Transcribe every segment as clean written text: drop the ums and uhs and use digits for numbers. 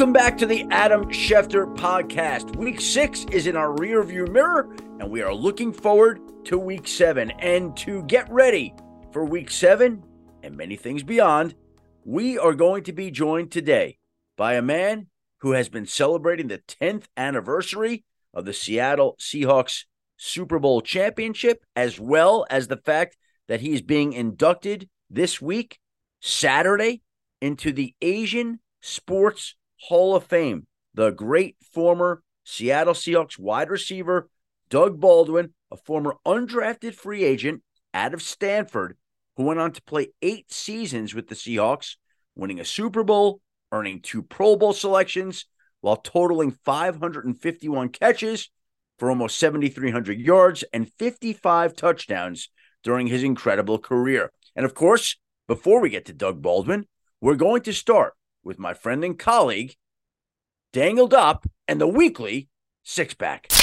Welcome back to the Adam Schefter podcast. Week 6 is in our rearview mirror, and we are looking forward to Week 7. And to get ready for Week 7 and many things beyond, we are going to be joined today by a man who has been celebrating the 10th anniversary of the Seattle Seahawks Super Bowl championship, as well as the fact that he is being inducted this week, Saturday, into the Asian Sports Hall of Fame. The great former Seattle Seahawks wide receiver, Doug Baldwin, a former undrafted free agent out of Stanford, who went on to play 8 seasons with the Seahawks, winning a Super Bowl, earning 2 Pro Bowl selections, while totaling 551 catches for almost 7,300 yards and 55 touchdowns during his incredible career. And of course, before we get to Doug Baldwin, we're going to start with my friend and colleague, Daniel Dopp, and the weekly Six-Pack.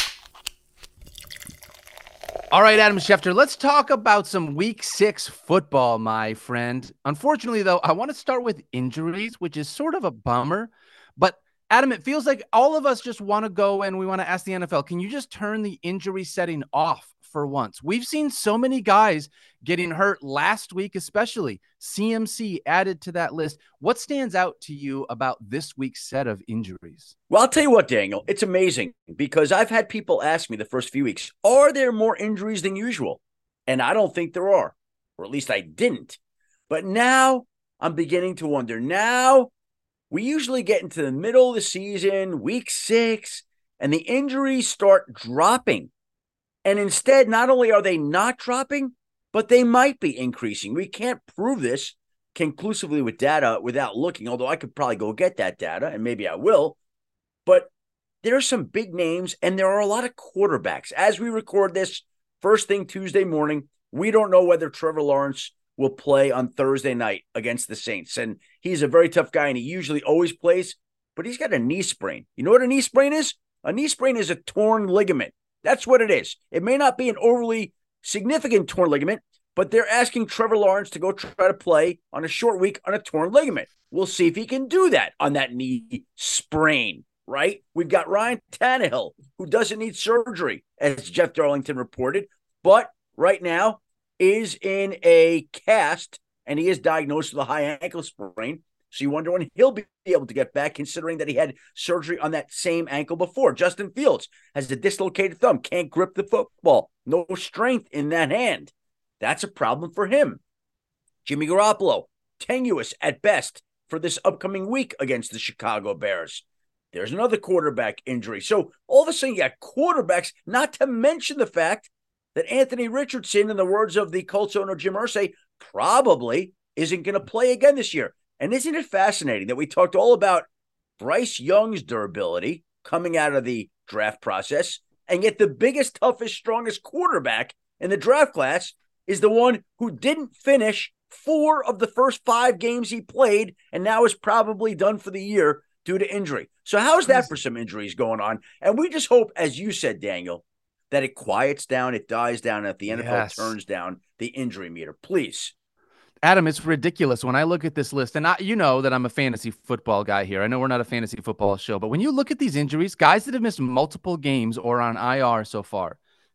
All right, Adam Schefter, let's talk about some Week 6 football, my friend. Unfortunately, though, I want to start with injuries, which is sort of a bummer. But, Adam, it feels like all of us just want to go and we want to ask the NFL, can you just turn the injury setting off for once? We've seen so many guys getting hurt last week, especially. CMC added to that list. What stands out to you about this week's set of injuries? Well, I'll tell you what, Daniel, it's amazing because I've had people ask me the first few weeks, are there more injuries than usual? And I don't think there are, or at least I didn't. But now I'm beginning to wonder. Now we usually get into the middle of the season, week 6, and the injuries start dropping. And instead, not only are they not dropping, but they might be increasing. We can't prove this conclusively with data without looking, although I could probably go get that data, and maybe I will. But there are some big names, and there are a lot of quarterbacks. As we record this first thing Tuesday morning, we don't know whether Trevor Lawrence will play on Thursday night against the Saints. And he's a very tough guy, and he usually always plays, but he's got a knee sprain. You know what a knee sprain is? A knee sprain is a torn ligament. That's what it is. It may not be an overly significant torn ligament, but they're asking Trevor Lawrence to go try to play on a short week on a torn ligament. We'll see if he can do that on that knee sprain, right? We've got Ryan Tannehill, who doesn't need surgery, as Jeff Darlington reported, but right now is in a cast, and he is diagnosed with a high ankle sprain. So you wonder when he'll be able to get back, considering that he had surgery on that same ankle before. Justin Fields has a dislocated thumb, can't grip the football, no strength in that hand. That's a problem for him. Jimmy Garoppolo, tenuous at best for this upcoming week against the Chicago Bears. There's another quarterback injury. So all of a sudden you got quarterbacks, not to mention the fact that Anthony Richardson, in the words of the Colts owner Jim Irsay, probably isn't going to play again this year. And isn't it fascinating that we talked all about Bryce Young's durability coming out of the draft process, and yet the biggest, toughest, strongest quarterback in the draft class is the one who didn't finish 4 of the first 5 games he played and now is probably done for the year due to injury. So how's that for some injuries going on? And we just hope, as you said, Daniel, that it quiets down, it dies down, and that the NFL turns down the injury meter. Please. Adam, it's ridiculous when I look at this list, and you know that I'm a fantasy football guy here. I know we're not a fantasy football show, but when you look at these injuries, guys that have missed multiple games or on IR so far,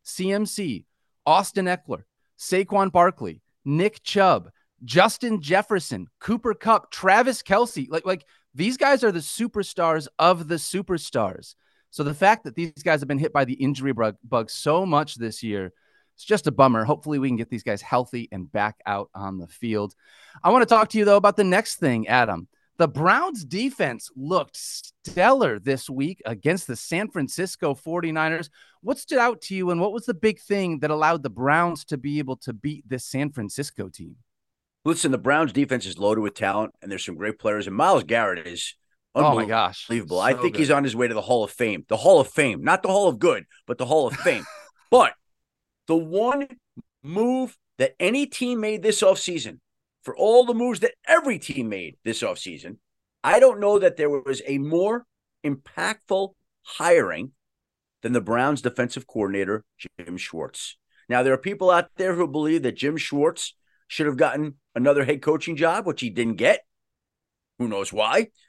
CMC, Austin Eckler, Saquon Barkley, Nick Chubb, Justin Jefferson, Cooper Kupp, Travis Kelce, like these guys are the superstars of the superstars. So the fact that these guys have been hit by the injury bug so much this year, it's just a bummer. Hopefully we can get these guys healthy and back out on the field. I want to talk to you, though, about the next thing, Adam. The Browns defense looked stellar this week against the San Francisco 49ers. What stood out to you, and what was the big thing that allowed the Browns to be able to beat this San Francisco team? Listen, the Browns defense is loaded with talent, and there's some great players, and Myles Garrett is unbelievable. Oh, my gosh. So I think he's on his way to the Hall of Fame. The Hall of Fame. Not the Hall of Good, but the Hall of Fame. But the one move that any team made this offseason, for all the moves that every team made this offseason, I don't know that there was a more impactful hiring than the Browns defensive coordinator, Jim Schwartz. Now, there are people out there who believe that Jim Schwartz should have gotten another head coaching job, which he didn't get. Who knows why?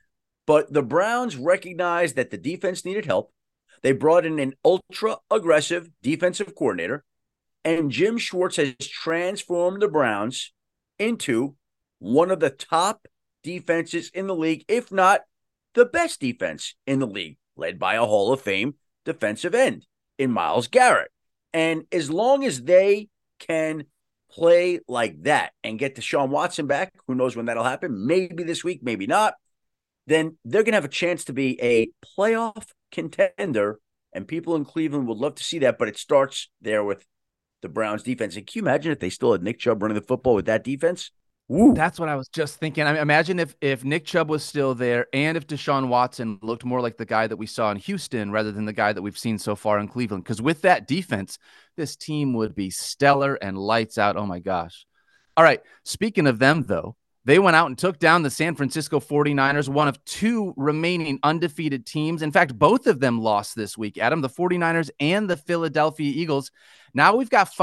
But the Browns recognized that the defense needed help. They brought in an ultra-aggressive defensive coordinator, and Jim Schwartz has transformed the Browns into one of the top defenses in the league, if not the best defense in the league, led by a Hall of Fame defensive end in Myles Garrett. And as long as they can play like that and get Deshaun Watson back, who knows when that'll happen, maybe this week, maybe not, then they're going to have a chance to be a playoff contender, and people in Cleveland would love to see that, but it starts there with the Browns defense. And can you imagine if they still had Nick Chubb running the football with that defense? Woo. That's what I was just thinking. I mean, imagine if Nick Chubb was still there and if Deshaun Watson looked more like the guy that we saw in Houston rather than the guy that we've seen so far in Cleveland. Because with that defense, this team would be stellar and lights out. Oh, my gosh. All right. Speaking of them, though, they went out and took down the San Francisco 49ers, one of two remaining undefeated teams. In fact, both of them lost this week, Adam, the 49ers and the Philadelphia Eagles. Now we've got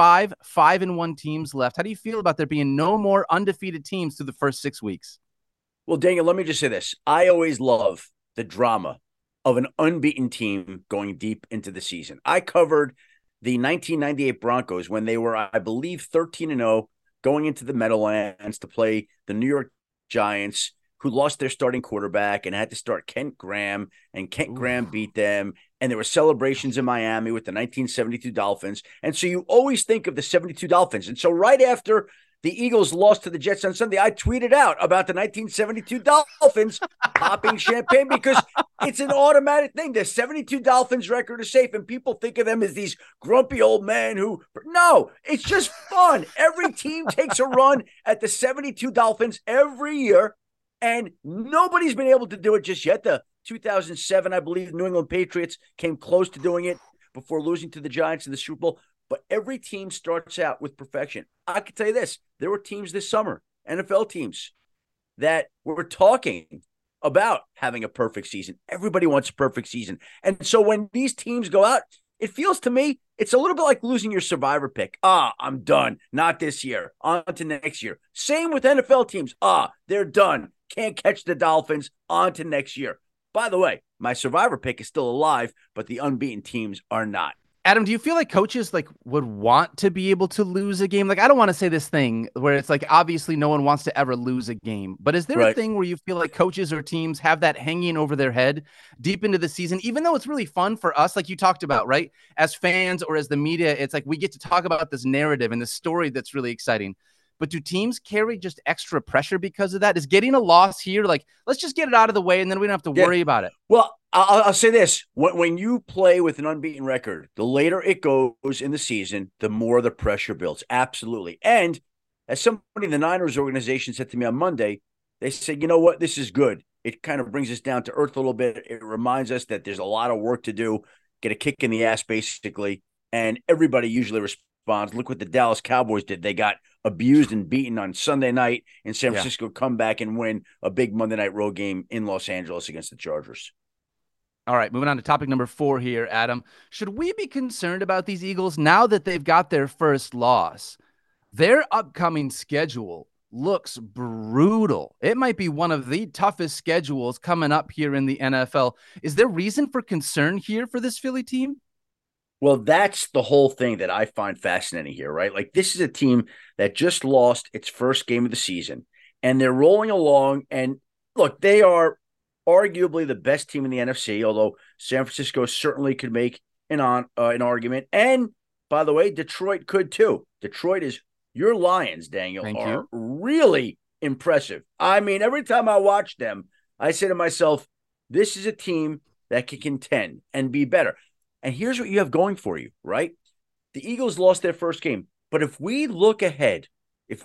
5-1 teams left. How do you feel about there being no more undefeated teams through the first 6 weeks? Well, Daniel, let me just say this. I always love the drama of an unbeaten team going deep into the season. I covered the 1998 Broncos when they were, I believe, 13-0, going into the Meadowlands to play the New York Giants, who lost their starting quarterback and had to start Kent Graham, and Kent Graham beat them. And there were celebrations in Miami with the 1972 Dolphins. And so you always think of the 72 Dolphins. And so right after the Eagles lost to the Jets on Sunday, I tweeted out about the 1972 Dolphins popping champagne because it's an automatic thing. The 72 Dolphins record is safe, and people think of them as these grumpy old men who – no, it's just fun. Every team takes a run at the 72 Dolphins every year, and nobody's been able to do it just yet. The 2007, I believe, New England Patriots came close to doing it before losing to the Giants in the Super Bowl. But every team starts out with perfection. I can tell you this. There were teams this summer, NFL teams, that were talking about having a perfect season. Everybody wants a perfect season. And so when these teams go out, it feels to me, it's a little bit like losing your survivor pick. I'm done. Not this year. On to next year. Same with NFL teams. They're done. Can't catch the Dolphins. On to next year. By the way, my survivor pick is still alive, but the unbeaten teams are not. Adam, do you feel like coaches would want to be able to lose a game? I don't want to say this thing where it's obviously no one wants to ever lose a game, but is there a thing where you feel like coaches or teams have that hanging over their head deep into the season, even though it's really fun for us, like you talked about, right? As fans or as the media, it's like we get to talk about this narrative and this story that's really exciting. But do teams carry just extra pressure because of that? Is getting a loss here let's just get it out of the way and then we don't have to worry about it? Well, I'll say this. When you play with an unbeaten record, the later it goes in the season, the more the pressure builds. Absolutely. And as somebody in the Niners organization said to me on Monday, they said, you know what? This is good. It kind of brings us down to earth a little bit. It reminds us that there's a lot of work to do, get a kick in the ass, basically. And everybody usually responds. Look what the Dallas Cowboys did. They got abused and beaten on Sunday night in San Francisco, come back and win a big Monday night road game in Los Angeles against the Chargers. All right, moving on to topic number 4 here, Adam. Should we be concerned about these Eagles now that they've got their first loss? Their upcoming schedule looks brutal. It might be one of the toughest schedules coming up here in the NFL. Is there reason for concern here for this Philly team? Well, that's the whole thing that I find fascinating here, right? This is a team that just lost its first game of the season, and they're rolling along. And look, they are arguably the best team in the NFC, although San Francisco certainly could make an argument. And by the way, Detroit could too. Detroit is your Lions, Daniel, are really impressive. I mean, every time I watch them, I say to myself, this is a team that can contend and be better. And here's what you have going for you, right? The Eagles lost their first game. But if we look ahead, here's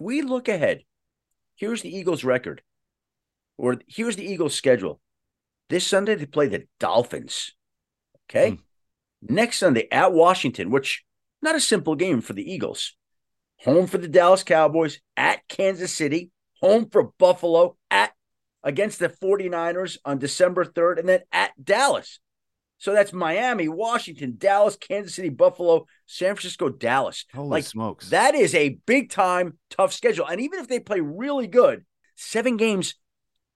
the Eagles' record, or here's the Eagles' schedule. This Sunday, they play the Dolphins. Okay? Next Sunday at Washington, which not a simple game for the Eagles. Home for the Dallas Cowboys, at Kansas City, home for Buffalo, against the 49ers on December 3rd, and then at Dallas. So that's Miami, Washington, Dallas, Kansas City, Buffalo, San Francisco, Dallas. Holy smokes. That is a big-time, tough schedule. And even if they play really good, 7 games,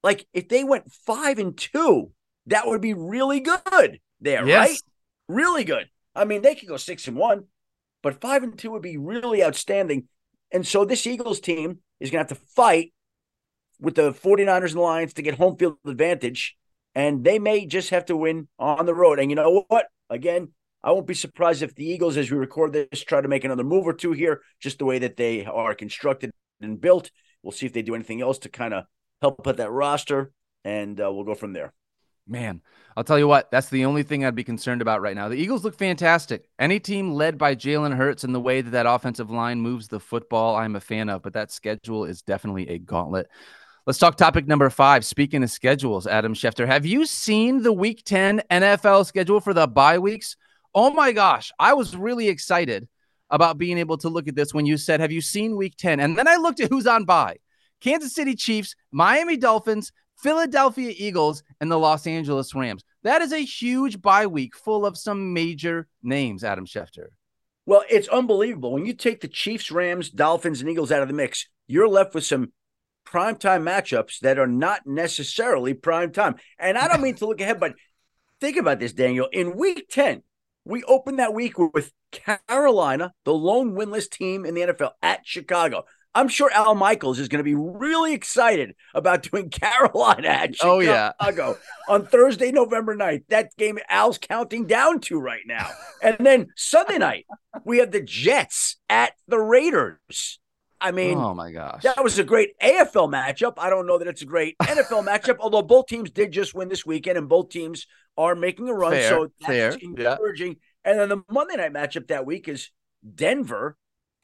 Like if they went 5-2, that would be really good there, right? Yes. Really good. I mean, they could go 6-1, but 5-2 would be really outstanding. And so this Eagles team is going to have to fight with the 49ers and Lions to get home field advantage, and they may just have to win on the road. And you know what? Again, I won't be surprised if the Eagles, as we record this, try to make another move or two here, just the way that they are constructed and built. We'll see if they do anything else to kind of help put that roster, and we'll go from there. Man, I'll tell you what, that's the only thing I'd be concerned about right now. The Eagles look fantastic. Any team led by Jalen Hurts and the way that offensive line moves the football, I'm a fan of, but that schedule is definitely a gauntlet. Let's talk topic number 5. Speaking of schedules, Adam Schefter, have you seen the Week 10 NFL schedule for the bye weeks? Oh my gosh, I was really excited about being able to look at this when you said, have you seen Week 10? And then I looked at who's on bye. Kansas City Chiefs, Miami Dolphins, Philadelphia Eagles, and the Los Angeles Rams. That is a huge bye week full of some major names, Adam Schefter. Well, it's unbelievable. When you take the Chiefs, Rams, Dolphins, and Eagles out of the mix, you're left with some primetime matchups that are not necessarily primetime. And I don't mean to look ahead, but think about this, Daniel. In Week 10, we opened that week with Carolina, the lone winless team in the NFL, at Chicago. I'm sure Al Michaels is going to be really excited about doing Carolina at Chicago on Thursday, November 9th. That game Al's counting down to right now. And then Sunday night, we have the Jets at the Raiders. I mean, oh my gosh, that was a great AFL matchup. I don't know that it's a great NFL matchup, although both teams did just win this weekend and both teams are making a run. So that's encouraging. Yeah. And then the Monday night matchup that week is Denver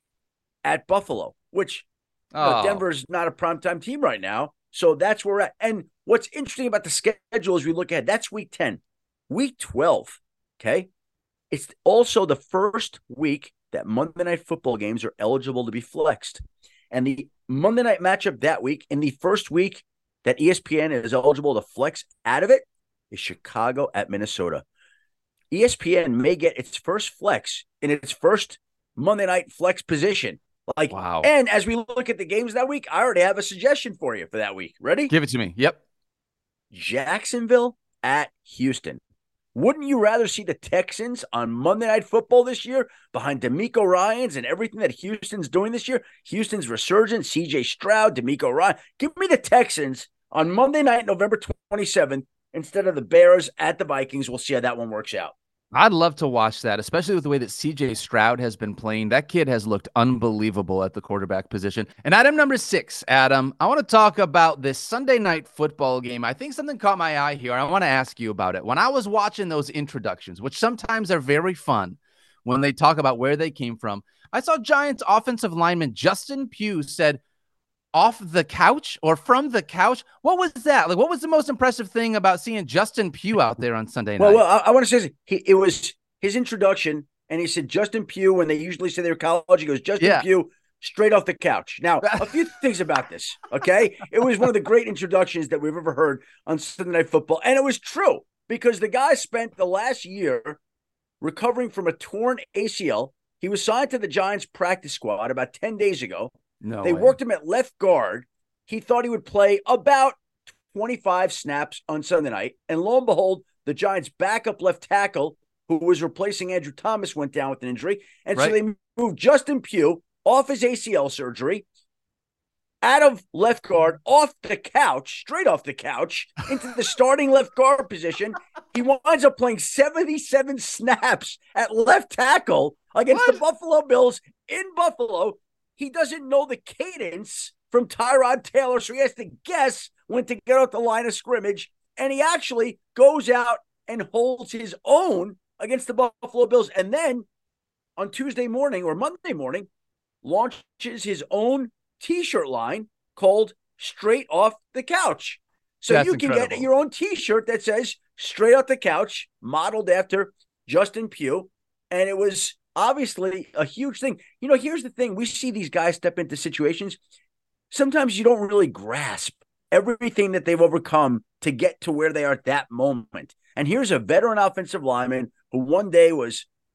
at Buffalo, which Denver's not a primetime team right now. So that's where we're at. And what's interesting about the schedule as we look ahead, that's Week 10. Week 12, okay? It's also the first week that Monday Night Football games are eligible to be flexed. And the Monday night matchup that week, in the first week that ESPN is eligible to flex out of it, is Chicago at Minnesota. ESPN may get its first flex in its first Monday night flex position. Like, wow. And as we look at the games that week, I already have a suggestion for you for that week. Ready? Give it to me. Yep. Jacksonville at Houston. Wouldn't you rather see the Texans on Monday Night Football this year behind DeMeco Ryans and everything that Houston's doing this year? Houston's resurgence, C.J. Stroud, DeMeco Ryan. Give me the Texans on Monday night, November 27th, instead of the Bears at the Vikings. We'll see how that one works out. I'd love to watch that, especially with the way that C.J. Stroud has been playing. That kid has looked unbelievable at the quarterback position. And item number 6, Adam, I want to talk about this Sunday night football game. I think something caught my eye here. I want to ask you about it. When I was watching those introductions, which sometimes are very fun when they talk about where they came from, I saw Giants offensive lineman Justin Pugh said, off the couch or from the couch. What was that? Like, what was the most impressive thing about seeing Justin Pugh out there on Sunday night? Well, I want to say it was his introduction, and he said Justin Pugh, when they usually say they're college, he goes, Justin Pugh, straight off the couch. Now, a few things about this, okay? It was one of the great introductions that we've ever heard on Sunday Night Football, and it was true because the guy spent the last year recovering from a torn ACL. He was signed to the Giants practice squad about 10 days ago. They worked him at left guard. He thought he would play about 25 snaps on Sunday night. And lo and behold, the Giants' backup left tackle, who was replacing Andrew Thomas, went down with an injury. And so they moved Justin Pugh off his ACL surgery, out of left guard, off the couch, straight off the couch, into the starting left guard position. He winds up playing 77 snaps at left tackle against the Buffalo Bills in Buffalo. He doesn't know the cadence from Tyrod Taylor, so he has to guess when to get out the line of scrimmage. And he actually goes out and holds his own against the Buffalo Bills. And then on Tuesday morning or Monday morning, launches his own T-shirt line called Straight Off the Couch. So that's you can get your own T-shirt that says Straight Off the Couch, modeled after Justin Pugh. And it was obviously a huge thing. You know, here's the thing. We see these guys step into situations. Sometimes you don't really grasp everything that they've overcome to get to where they are at that moment. And here's a veteran offensive lineman who one day was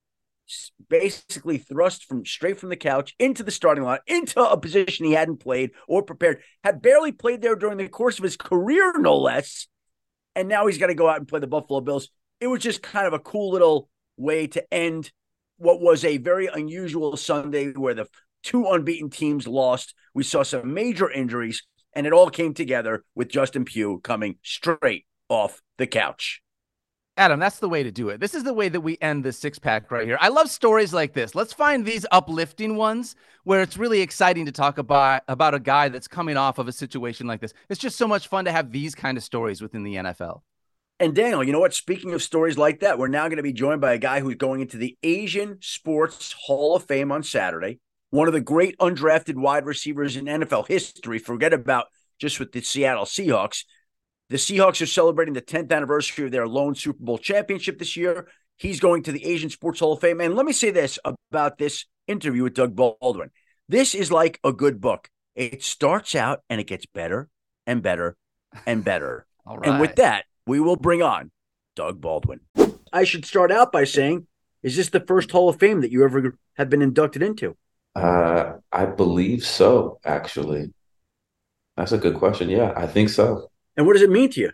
basically thrust straight from the couch into the starting line, into a position he hadn't played or prepared, had barely played there during the course of his career, no less. And now he's got to go out and play the Buffalo Bills. It was just kind of a cool little way to end what was a very unusual Sunday where the two unbeaten teams lost. We saw some major injuries, and it all came together with Justin Pugh coming straight off the couch. Adam, that's the way to do it. This is the way that we end this six-pack right here. I love stories like this. Let's find these uplifting ones where it's really exciting to talk about a guy that's coming off of a situation like this. It's just so much fun to have these kind of stories within the NFL. And Daniel, you know what? Speaking of stories like that, we're now going to be joined by a guy who's going into the Asian Sports Hall of Fame on Saturday. One of the great undrafted wide receivers in NFL history. Forget about just with the Seattle Seahawks. The Seahawks are celebrating the 10th anniversary of their lone Super Bowl championship this year. He's going to the Asian Sports Hall of Fame. And let me say this about this interview with Doug Baldwin. This is like a good book. It starts out and it gets better and better and better. All right. And with that, we will bring on Doug Baldwin. I should start out by saying, is this the first Hall of Fame that you ever have been inducted into? I believe so, actually. That's a good question. Yeah, I think so. And what does it mean to you?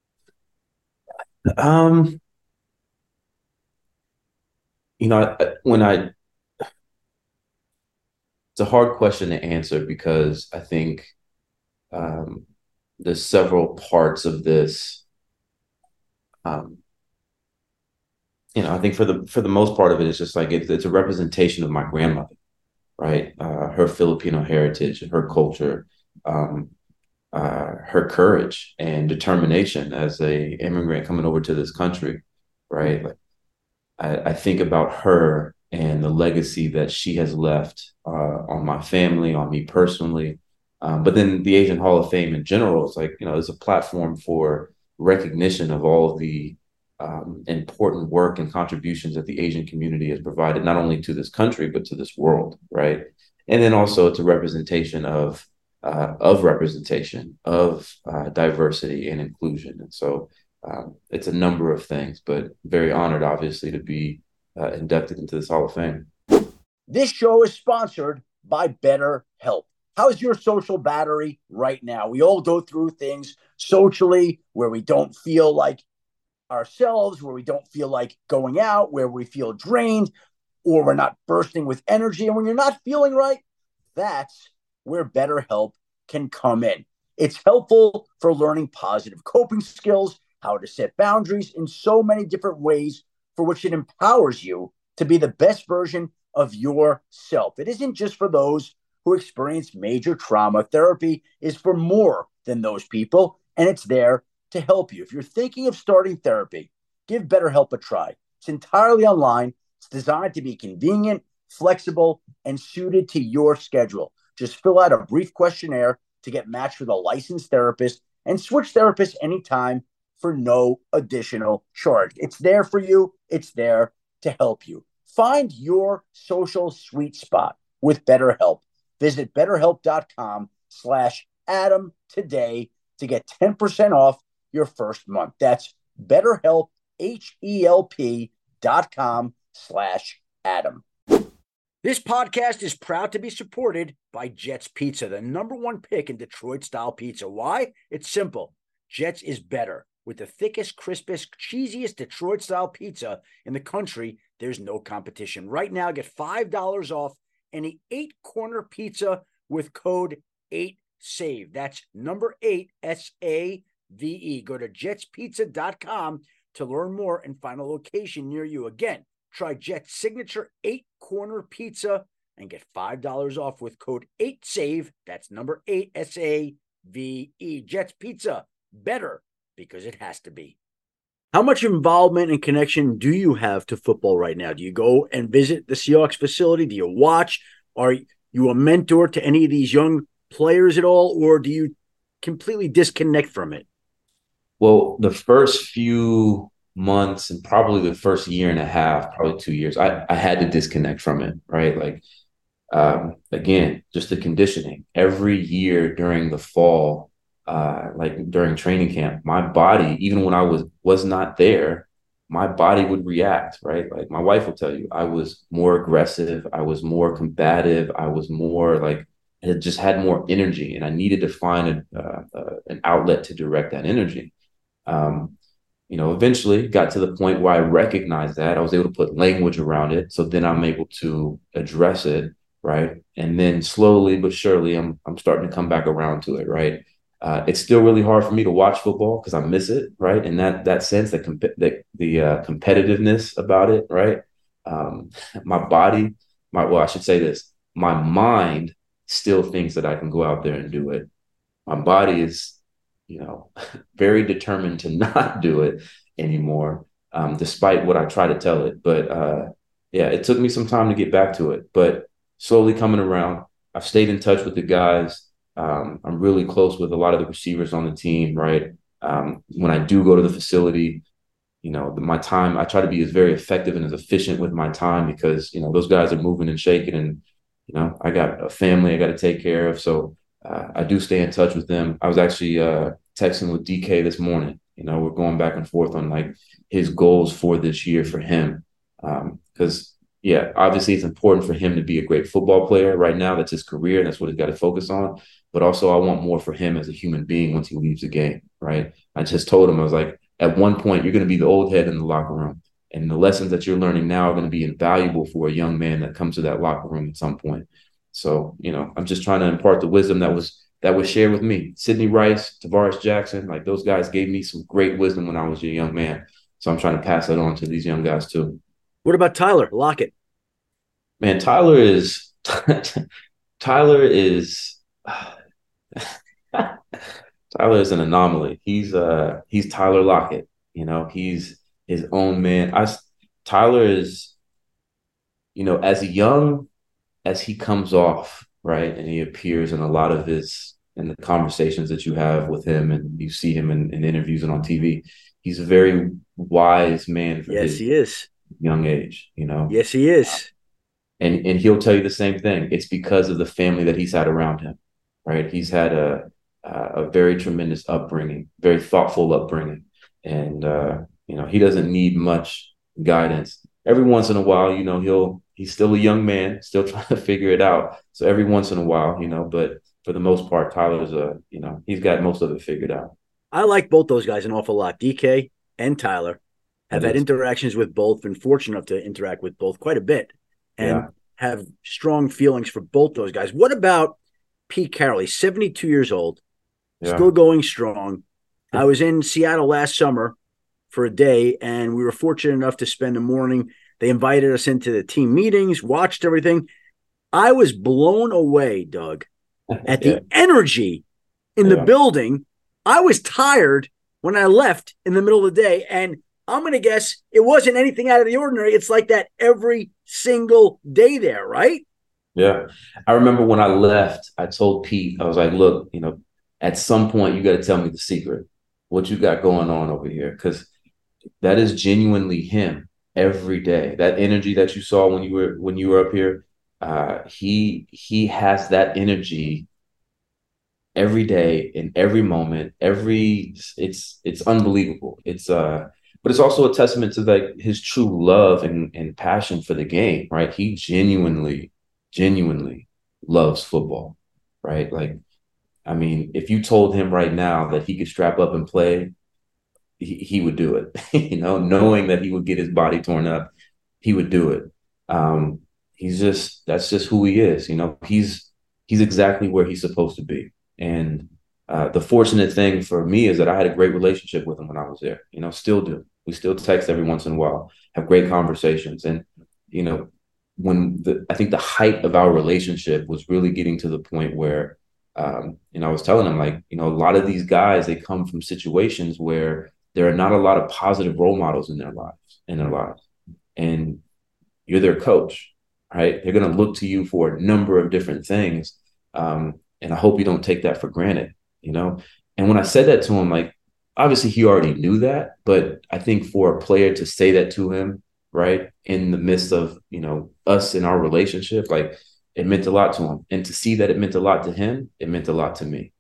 It's a hard question to answer because I think there's several parts of this. I think for the most part of it, it's just like it's a representation of my grandmother, right? Her Filipino heritage, her culture, her courage and determination as a immigrant coming over to this country, right? Like, I think about her and the legacy that she has left on my family, on me personally. But then the Asian Hall of Fame in general is like, it's a platform for recognition of all of the important work and contributions that the Asian community has provided, not only to this country, but to this world, right? And then also it's a representation of diversity and inclusion. And so it's a number of things, but very honored, obviously, to be inducted into this Hall of Fame. This show is sponsored by BetterHelp. How's your social battery right now? We all go through things socially where we don't feel like ourselves, where we don't feel like going out, where we feel drained, or we're not bursting with energy. And when you're not feeling right, that's where BetterHelp can come in. It's helpful for learning positive coping skills, how to set boundaries in so many different ways for which it empowers you to be the best version of yourself. It isn't just for those who experience major trauma. Therapy is for more than those people, and it's there to help you. If you're thinking of starting therapy, give BetterHelp a try. It's entirely online. It's designed to be convenient, flexible, and suited to your schedule. Just fill out a brief questionnaire to get matched with a licensed therapist and switch therapists anytime for no additional charge. It's there for you. It's there to help you. Find your social sweet spot with BetterHelp. Visit BetterHelp.com/Adam today to get 10% off your first month. That's BetterHelp, HELP.com/Adam. This podcast is proud to be supported by Jets Pizza, the #1 pick in Detroit-style pizza. Why? It's simple. Jets is better. With the thickest, crispest, cheesiest Detroit-style pizza in the country, there's no competition. Right now, get $5 off any 8-corner pizza with code 8SAVE. That's number 8, SAVE. Go to jetspizza.com to learn more and find a location near you. Again, try Jet's signature 8-corner pizza and get $5 off with code 8SAVE. That's number 8, SAVE. Jet's Pizza, better because it has to be. How much involvement and connection do you have to football right now? Do you go and visit the Seahawks facility? Do you watch? Are you a mentor to any of these young players at all, or do you completely disconnect from it? Well, the first few months and probably the first year and a half, probably 2 years, I had to disconnect from it, right? Like, again, just the conditioning. Every year during the fall, like during training camp, my body, even when I was not there, my body would react, right? Like my wife will tell you, I was more aggressive, I was more combative, I was more like, it just had more energy, and I needed to find an outlet to direct that energy. Um, Eventually got to the point where I recognized that I was able to put language around it. So then I'm able to address it, right? And then slowly but surely, I'm starting to come back around to it, right? It's still really hard for me to watch football because I miss it, right? And that sense, the competitiveness about it, right? Um, my body, I should say this: my mind still thinks that I can go out there and do it. My body is, very determined to not do it anymore, despite what I try to tell it. But yeah, it took me some time to get back to it, but slowly coming around. I've stayed in touch with the guys. I'm really close with a lot of the receivers on the team, right? When I do go to the facility, my time, I try to be as very effective and as efficient with my time because, those guys are moving and shaking and, I got a family I got to take care of. So I do stay in touch with them. I was actually texting with DK this morning. We're going back and forth on like his goals for this year for him. Because, yeah, obviously it's important for him to be a great football player right now. That's his career. And that's what he's got to focus on. But also I want more for him as a human being once he leaves the game, right? I just told him, I was like, at one point, you're going to be the old head in the locker room. And the lessons that you're learning now are going to be invaluable for a young man that comes to that locker room at some point. So, I'm just trying to impart the wisdom that was shared with me. Sidney Rice, Tavares Jackson, like those guys gave me some great wisdom when I was a young man. So I'm trying to pass that on to these young guys too. What about Tyler Lockett? Man, Tyler is Tyler is Tyler is an anomaly. He's Tyler Lockett. He's his own man. Tyler is, as young as he comes off, right, and he appears in a lot of in the conversations that you have with him and you see him in interviews and on TV, he's a very wise man for yes, he is. Young age, Yes, he is. And he'll tell you the same thing. It's because of the family that he's had around him, right? He's had a very tremendous upbringing, very thoughtful upbringing. And, he doesn't need much guidance. Every once in a while, he's still a young man, still trying to figure it out. So every once in a while, but for the most part, Tyler's he's got most of it figured out. I like both those guys an awful lot. DK and Tyler have had interactions with both, been fortunate enough to interact with both quite a bit and have strong feelings for both those guys. What about Pete Carroll? He's 72 years old, still going strong. I was in Seattle last summer for a day, and we were fortunate enough to spend a morning. They invited us into the team meetings, watched everything. I was blown away, Doug, at the energy in the building. I was tired when I left in the middle of the day, and I'm going to guess it wasn't anything out of the ordinary. It's like that every single day there, right? Yeah. I remember when I left, I told Pete, I was like, look, at some point you got to tell me the secret, what you got going on over here. Because that is genuinely him every day. That energy that you saw when you were up here, he has that energy every day in every moment. It's unbelievable. But it's also a testament to like his true love and passion for the game, right? He genuinely loves football, right? Like, I mean, if you told him right now that he could strap up and play, he would do it, knowing that he would get his body torn up, he would do it. That's just who he is. He's exactly where he's supposed to be. And the fortunate thing for me is that I had a great relationship with him when I was there, still do. We still text every once in a while, have great conversations. And, I think the height of our relationship was really getting to the point where, I was telling him, like, a lot of these guys, they come from situations where there are not a lot of positive role models in their lives. And you're their coach, right? They're going to look to you for a number of different things. And I hope you don't take that for granted, And when I said that to him, like, obviously he already knew that, but I think for a player to say that to him, right, in the midst of, us in our relationship, like, it meant a lot to him. And to see that it meant a lot to him, it meant a lot to me,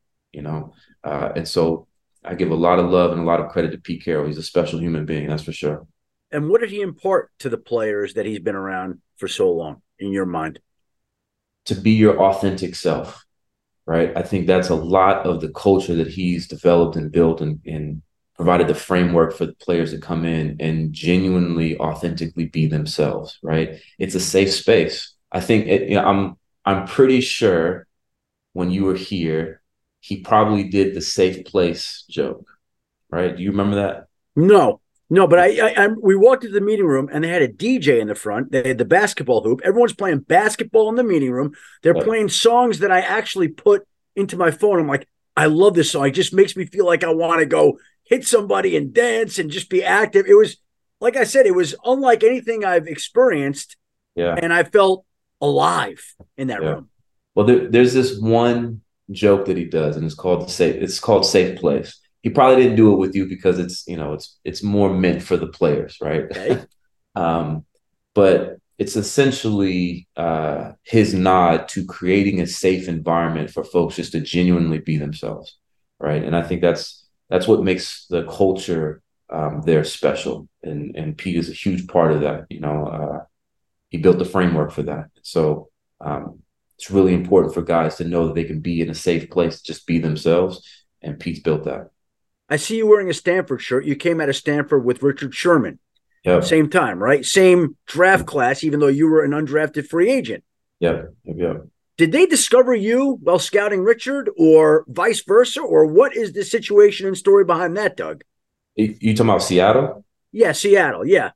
And so I give a lot of love and a lot of credit to Pete Carroll. He's a special human being, that's for sure. And what did he impart to the players that he's been around for so long, in your mind? To be your authentic self, right? I think that's a lot of the culture that he's developed and built and provided the framework for the players to come in and genuinely, authentically be themselves, right? It's a safe space. I think I'm pretty sure when you were here, he probably did the safe place joke, right? Do you remember that? No, no, but we walked into the meeting room and they had a DJ in the front. They had the basketball hoop. Everyone's playing basketball in the meeting room. They're playing songs that I actually put into my phone. I'm like, I love this song. It just makes me feel like I want to go hit somebody and dance and just be active. It was, like I said, it was unlike anything I've experienced. Yeah. And I felt alive in that room. Well, there's this one joke that he does, and it's called Safe Place. He probably didn't do it with you because it's more meant for the players, right? Okay. But it's essentially his nod to creating a safe environment for folks just to genuinely be themselves, right? And I think that's what makes the culture there special. And Pete is a huge part of that. He built the framework for that. So it's really important for guys to know that they can be in a safe place, just be themselves. And Pete's built that. I see you wearing a Stanford shirt. You came out of Stanford with Richard Sherman. Yep. Same time, right? Same draft class, even though you were an undrafted free agent. Yep. Did they discover you while scouting Richard or vice versa? Or what is the situation and story behind that, Doug? You talking about Seattle? Yeah, Seattle. Yeah.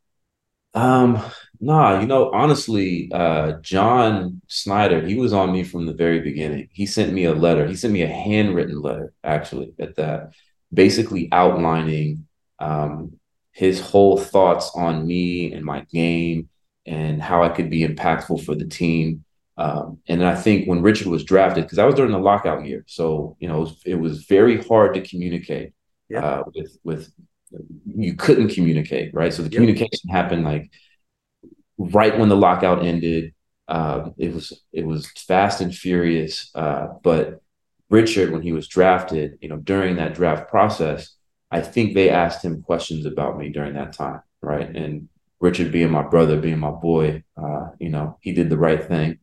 Nah, honestly, John Snyder, he was on me from the very beginning. He sent me a letter. He sent me a handwritten letter, actually, at that, basically outlining his whole thoughts on me and my game and how I could be impactful for the team. And I think when Richard was drafted, because I was during the lockout year, so it was very hard to communicate with you couldn't communicate, right? So the communication happened like right when the lockout ended. It was fast and furious. But Richard, when he was drafted, during that draft process, I think they asked him questions about me during that time, right? And Richard, being my brother, being my boy, he did the right thing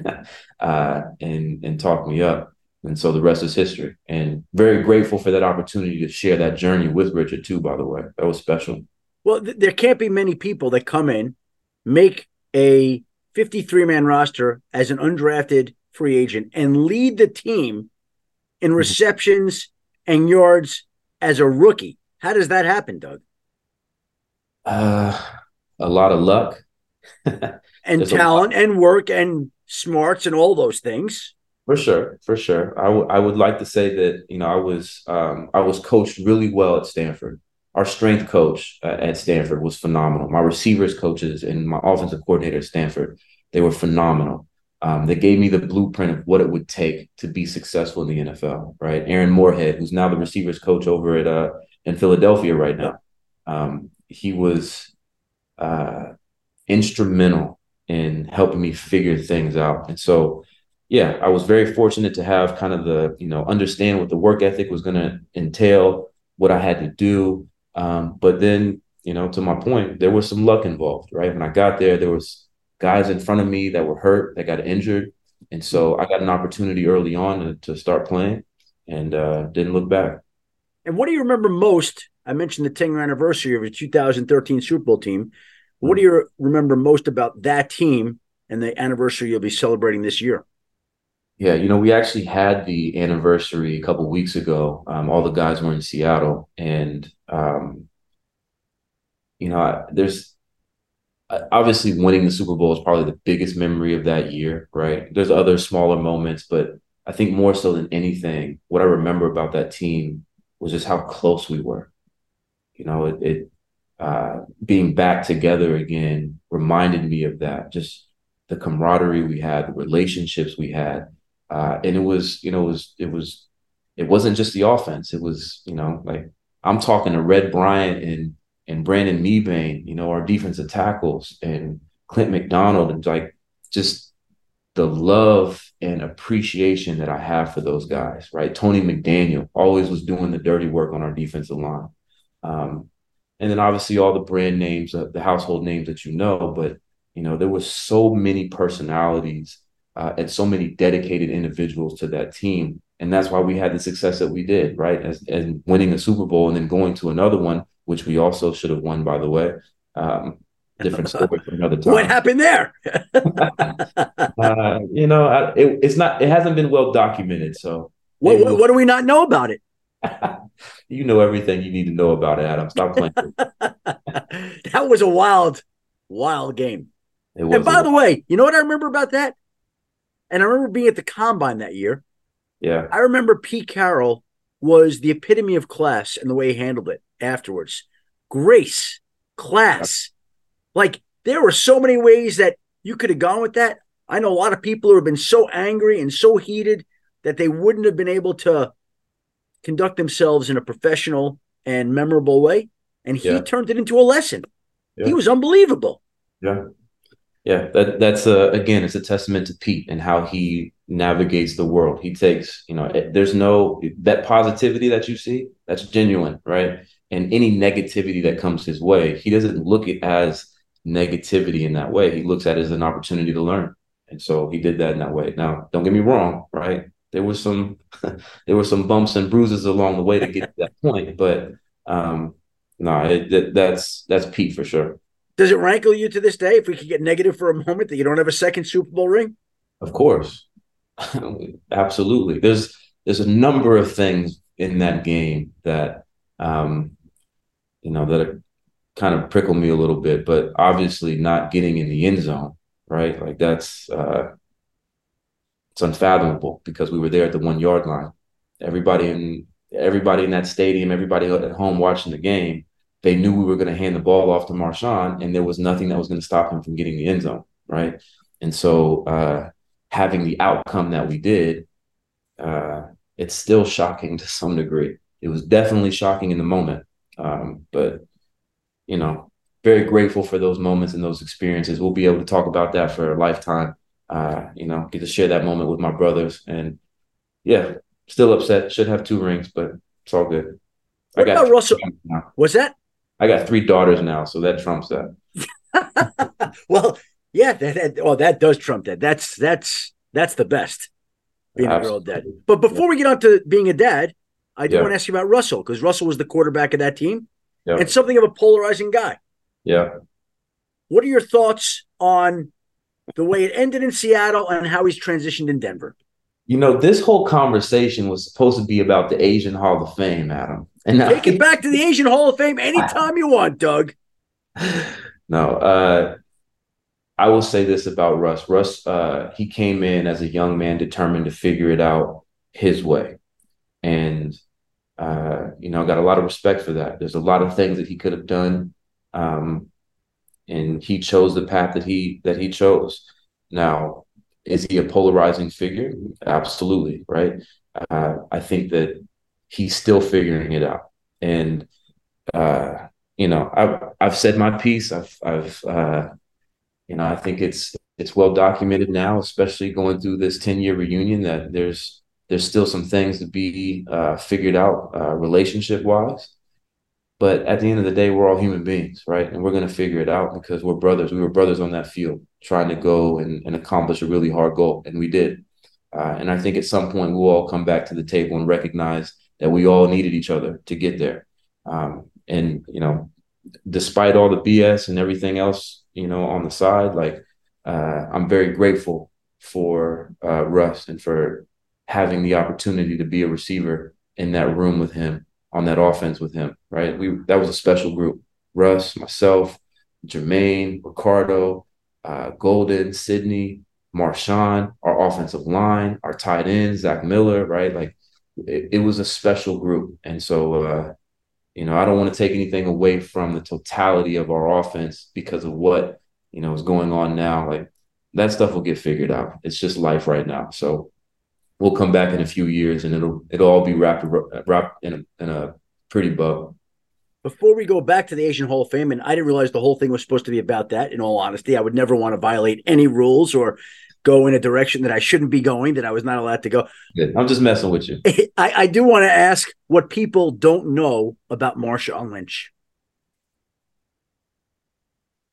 and talked me up. And so the rest is history. And very grateful for that opportunity to share that journey with Richard too, by the way. That was special. Well, there can't be many people that come in, make a 53-man roster as an undrafted free agent and lead the team in receptions and yards as a rookie. How does that happen, Doug? A lot of luck. And talent and work and smarts and all those things. For sure. I would like to say that, I was coached really well at Stanford. Our strength coach at Stanford was phenomenal. My receivers coaches and my offensive coordinator at Stanford, they were phenomenal. They gave me the blueprint of what it would take to be successful in the NFL, right? Aaron Moorhead, who's now the receivers coach over at in Philadelphia right now. He was instrumental in helping me figure things out. And so, yeah, I was very fortunate to have kind of the, understand what the work ethic was going to entail, what I had to do. But then, to my point, there was some luck involved, right? When I got there was guys in front of me that were hurt, that got injured. And so I got an opportunity early on to start playing and didn't look back. And what do you remember most? I mentioned the 10-year anniversary of your 2013 Super Bowl team. What do you remember most about that team and the anniversary you'll be celebrating this year? Yeah, we actually had the anniversary a couple of weeks ago. All the guys were in Seattle, and there's obviously winning the Super Bowl is probably the biggest memory of that year, right? There's other smaller moments, but I think more so than anything, what I remember about that team was just how close we were. Being back together again reminded me of that, just the camaraderie we had, the relationships we had. And it wasn't just the offense. It was, like I'm talking to Red Bryant and Brandon Mebane, our defensive tackles, and Clint McDonald, and like just the love and appreciation that I have for those guys, right? Tony McDaniel always was doing the dirty work on our defensive line. and then obviously all the brand names, the household names that you know. But there were so many personalities and so many dedicated individuals to that team, and that's why we had the success that we did, right? As winning a Super Bowl and then going to another one, which we also should have won, by the way. Different story for another time. What happened there? It hasn't been well documented. So what do we not know about it? You know everything you need to know about it, Adam. Stop playing. That was a wild game. It was. And by the way, you know what I remember about that? And I remember being at the Combine that year. Yeah. I remember Pete Carroll was the epitome of class and the way he handled it afterwards. Grace, class. Like, there were so many ways that you could have gone with that. I know a lot of people who have been so angry and so heated that they wouldn't have been able to conduct themselves in a professional and memorable way. And he turned it into a lesson. Yeah. He was unbelievable. Yeah. Yeah. That's again, it's a testament to Pete and how he navigates the world. He takes, there's no, that positivity that you see, that's genuine, right? And any negativity that comes his way, he doesn't look at it as negativity in that way. He looks at it as an opportunity to learn. And so he did that in that way. Now, don't get me wrong, right? There were some bumps and bruises along the way to get to that point, but that's Pete for sure. Does it rankle you to this day if we could get negative for a moment that you don't have a second Super Bowl ring? Of course. Absolutely. There's a number of things in that game that that kind of prickle me a little bit, but obviously not getting in the end zone, right? Like that's it's unfathomable because we were there at the 1 yard line. Everybody in that stadium, everybody at home watching the game, they knew we were going to hand the ball off to Marshawn, and there was nothing that was going to stop him from getting the end zone, right? And so having the outcome that we did, it's still shocking to some degree. It was definitely shocking in the moment, but very grateful for those moments and those experiences. We'll be able to talk about that for a lifetime. Get to share that moment with my brothers, and still upset. Should have 2 rings, but it's all good. What about Russell? What's that? I got 3 daughters now, so that trumps that. Well, yeah, that does trump that. That's the best, being a girl dad. But before we get on to being a dad, I do want to ask you about Russell, because Russell was the quarterback of that team and something of a polarizing guy. Yeah. What are your thoughts on the way it ended in Seattle and how he's transitioned in Denver? This whole conversation was supposed to be about the Asian Hall of Fame, Adam. And take it back to the Asian Hall of Fame anytime you want, Doug. No, I will say this about Russ. Russ, he came in as a young man determined to figure it out his way. And, I got a lot of respect for that. There's a lot of things that he could have done. And he chose the path that he chose. Now, is he a polarizing figure? Absolutely, right? I think that he's still figuring it out. And, I've said my piece. I think it's well documented now, especially going through this 10-year reunion, that there's still some things to be figured out relationship-wise. But at the end of the day, we're all human beings, right? And we're going to figure it out because we're brothers. We were brothers on that field trying to go and accomplish a really hard goal, and we did. And I think at some point we'll all come back to the table and recognize that we all needed each other to get there. Despite all the BS and everything else, on the side, I'm very grateful for Russ and for having the opportunity to be a receiver in that room with him, on that offense with him, right? That was a special group. Russ, myself, Jermaine, Ricardo, Golden, Sidney, Marshawn, our offensive line, our tight end, Zach Miller, right? It was a special group. And so, I don't want to take anything away from the totality of our offense because of what, is going on now. That stuff will get figured out. It's just life right now. So we'll come back in a few years and it'll all be wrapped in a pretty bow. Before we go back to the Asian Hall of Fame, and I didn't realize the whole thing was supposed to be about that, in all honesty. I would never want to violate any rules or go in a direction that I shouldn't be going, that I was not allowed to go. Good. I'm just messing with you. I do want to ask what people don't know about Marshawn Lynch.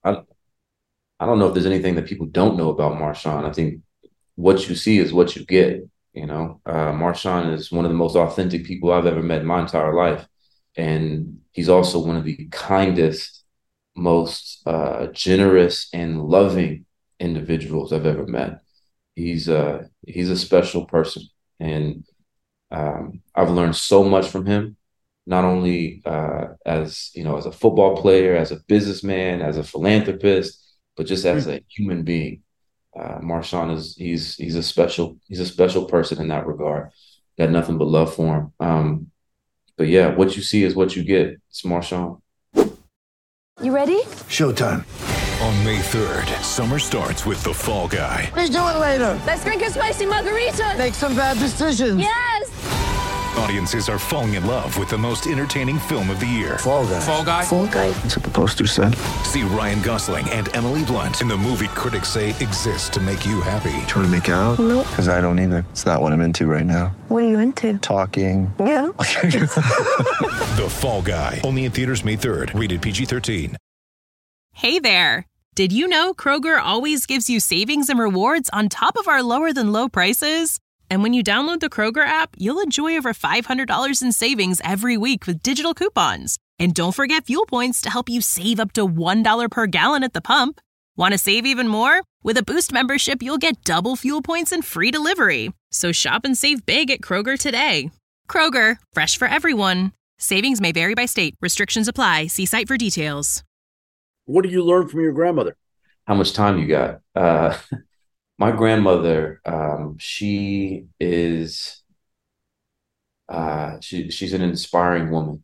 I, I don't know if there's anything that people don't know about Marshawn. I think what you see is what you get. Marshawn is one of the most authentic people I've ever met in my entire life. And he's also one of the kindest, most generous and loving individuals I've ever met. He's a special person. And I've learned so much from him, not only as a football player, as a businessman, as a philanthropist, but just as a human being. Marshawn he's a special person in that regard. Got nothing but love for him. But yeah, what you see is what you get. It's Marshawn. You ready? Showtime. On May 3rd, summer starts with The Fall Guy. Let's do it later. Let's drink a spicy margarita. Make some bad decisions. Yes. Audiences are falling in love with the most entertaining film of the year. Fall Guy. Fall Guy? Fall guy. That's what the poster said. See Ryan Gosling and Emily Blunt in the movie critics say exists to make you happy. Trying to make it out? Nope. Because I don't either. It's not what I'm into right now. What are you into? Talking. Yeah. The Fall Guy. Only in theaters May 3rd. Rated PG-13. Hey there. Did you know Kroger always gives you savings and rewards on top of our lower than low prices? And when you download the Kroger app, you'll enjoy over $500 in savings every week with digital coupons. And don't forget fuel points to help you save up to $1 per gallon at the pump. Want to save even more? With a Boost membership, you'll get double fuel points and free delivery. So shop and save big at Kroger today. Kroger, fresh for everyone. Savings may vary by state. Restrictions apply. See site for details. What did you learn from your grandmother? How much time you got? My grandmother, she is she's an inspiring woman.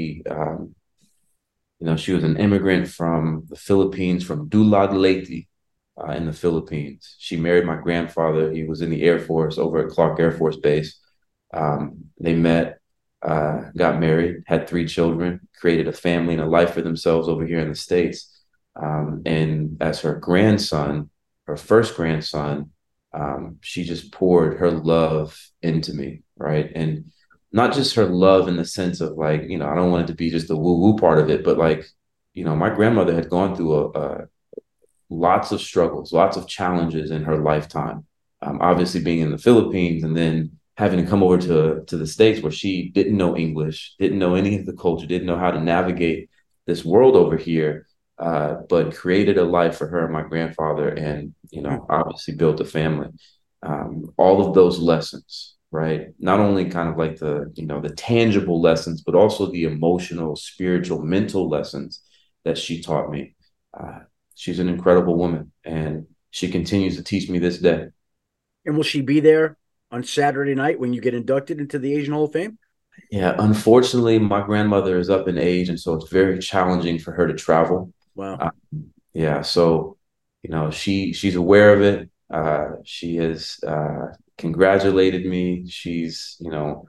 She was an immigrant from the Philippines, from Dulad Leyte, in the Philippines. She married my grandfather. He was in the Air Force over at Clark Air Force Base. They met, got married, had 3 children, created a family and a life for themselves over here in the States. And as her grandson, her first grandson, she just poured her love into me, right? And not just her love in the sense of like, I don't want it to be just the woo-woo part of it, but like, my grandmother had gone through lots of struggles, lots of challenges in her lifetime. Obviously being in the Philippines and then having to come over to the States where she didn't know English, didn't know any of the culture, didn't know how to navigate this world over here. But created a life for her and my grandfather and, obviously built a family. All of those lessons, right? Not only kind of like the tangible lessons, but also the emotional, spiritual, mental lessons that she taught me. She's an incredible woman and she continues to teach me this day. And will she be there on Saturday night when you get inducted into the Asian Hall of Fame? Yeah, unfortunately, my grandmother is up in age, and so it's very challenging for her to travel. Wow. Yeah, so she's aware of it. She has congratulated me. She's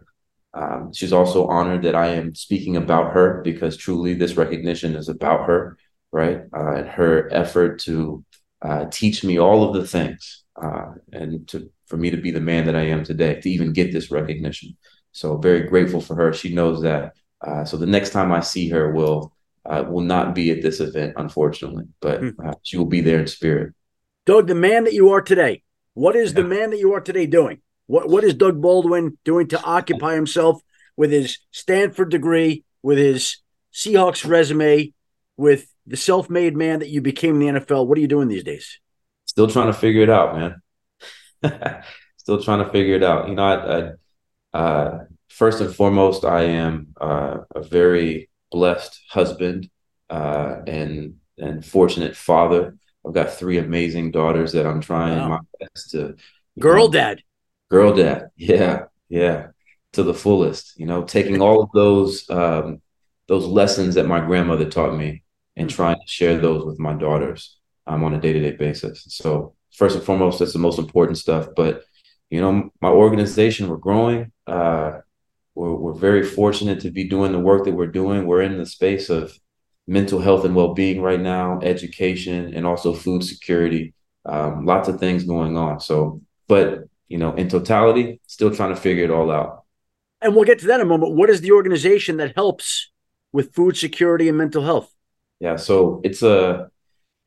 also honored that I am speaking about her because truly this recognition is about her, right? And her effort to teach me all of the things for me to be the man that I am today, to even get this recognition. So very grateful for her. She knows that. So the next time I see her will not be at this event, unfortunately, but she will be there in spirit. Doug, the man that you are today, what is the man that you are today doing? What is Doug Baldwin doing to occupy himself with his Stanford degree, with his Seahawks resume, with the self-made man that you became in the NFL? What are you doing these days? Still trying to figure it out, man. Still trying to figure it out. First and foremost, I am a very blessed husband and fortunate father. I've got 3 amazing daughters that I'm trying my best to girl dad, yeah, to the fullest. Taking all of those lessons that my grandmother taught me and trying to share those with my daughters on a day-to-day basis. So first and foremost, that's the most important stuff. But my organization, we're growing. We're very fortunate to be doing the work that we're doing. We're in the space of mental health and well-being right now, education, and also food security. Lots of things going on. So, but, in totality, still trying to figure it all out. And we'll get to that in a moment. What is the organization that helps with food security and mental health? Yeah, so it's a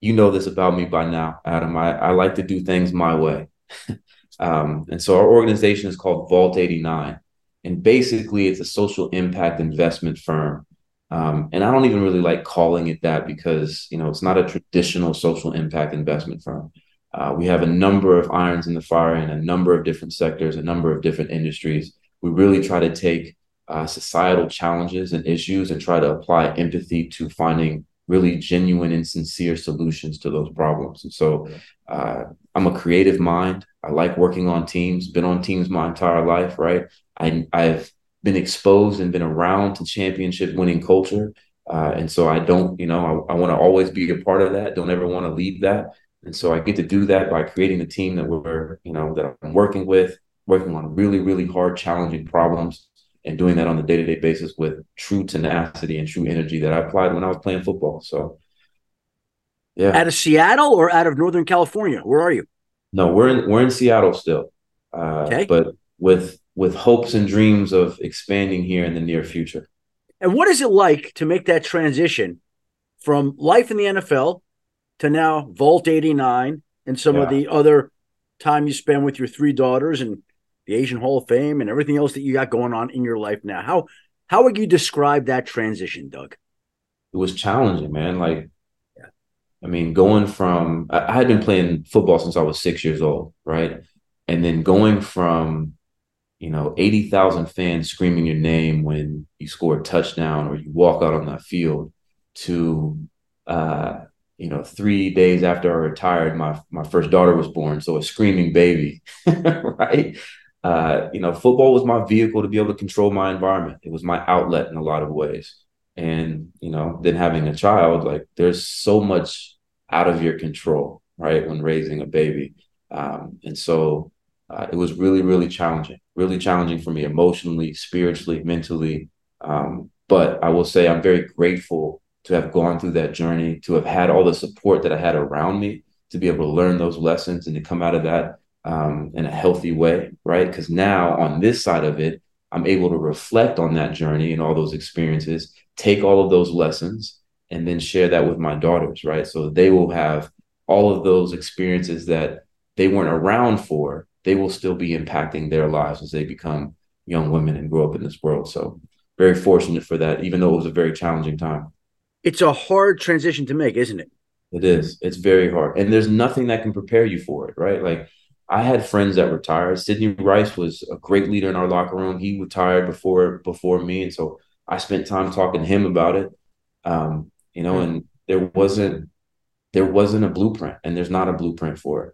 you know this about me by now, Adam. I like to do things my way. And so our organization is called Vault 89. And basically, it's a social impact investment firm. And I don't even really like calling it that because, it's not a traditional social impact investment firm. We have a number of irons in the fire in a number of different sectors, a number of different industries. We really try to take societal challenges and issues and try to apply empathy to finding really genuine and sincere solutions to those problems. And so I'm a creative mind. I like working on teams, been on teams my entire life, right? I've been exposed and been around to championship winning culture. And so I don't, I want to always be a part of that. Don't ever want to leave that. And so I get to do that by creating the team that that I'm working with, working on really, really hard, challenging problems, and doing that on a day-to-day basis with true tenacity and true energy that I applied when I was playing football. So, yeah. Out of Seattle or out of Northern California? Where are you? No, we're in Seattle still, Okay. But with hopes and dreams of expanding here in the near future. And what is it like to make that transition from life in the NFL to now Vault 89 and some of the other time you spend with your 3 daughters and the Asian Hall of Fame and everything else that you got going on in your life now? How would you describe that transition, Doug? It was challenging, man. Going from I had been playing football since I was 6 years old, right? And then going from 80,000 fans screaming your name when you score a touchdown or you walk out on that field to 3 days after I retired, my first daughter was born, so a screaming baby, right? Football was my vehicle to be able to control my environment. It was my outlet in a lot of ways. And, then having a child, there's so much out of your control, right, when raising a baby. And so it was really, really challenging for me emotionally, spiritually, mentally. But I will say I'm very grateful to have gone through that journey, to have had all the support that I had around me, to be able to learn those lessons and to come out of that in a healthy way, right? Because now on this side of it, I'm able to reflect on that journey and all those experiences, take all of those lessons, and then share that with my daughters, right? So they will have all of those experiences that they weren't around for. They will still be impacting their lives as they become young women and grow up in this world. So very fortunate for that, even though it was a very challenging time. It's a hard transition to make, isn't it? It is. It's very hard. And there's nothing that can prepare you for it, right? I had friends that retired. Sidney Rice was a great leader in our locker room. He retired before me. And so I spent time talking to him about it. And there wasn't a blueprint, and there's not a blueprint for